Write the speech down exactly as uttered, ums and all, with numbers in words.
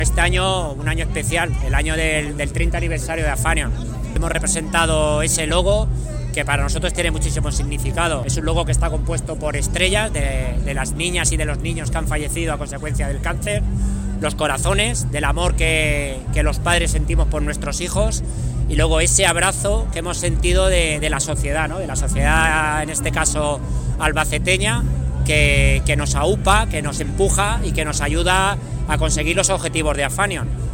Este año, un año especial, el año del, del treinta aniversario de Afanion. Hemos representado ese logo que para nosotros tiene muchísimo significado. Es un logo que está compuesto por estrellas de, de las niñas y de los niños que han fallecido a consecuencia del cáncer, los corazones, del amor que, que los padres sentimos por nuestros hijos, y luego ese abrazo que hemos sentido de, de la sociedad, ¿no? De la sociedad, en este caso albaceteña, que, que nos aupa, que nos empuja y que nos ayuda a conseguir los objetivos de Afanion.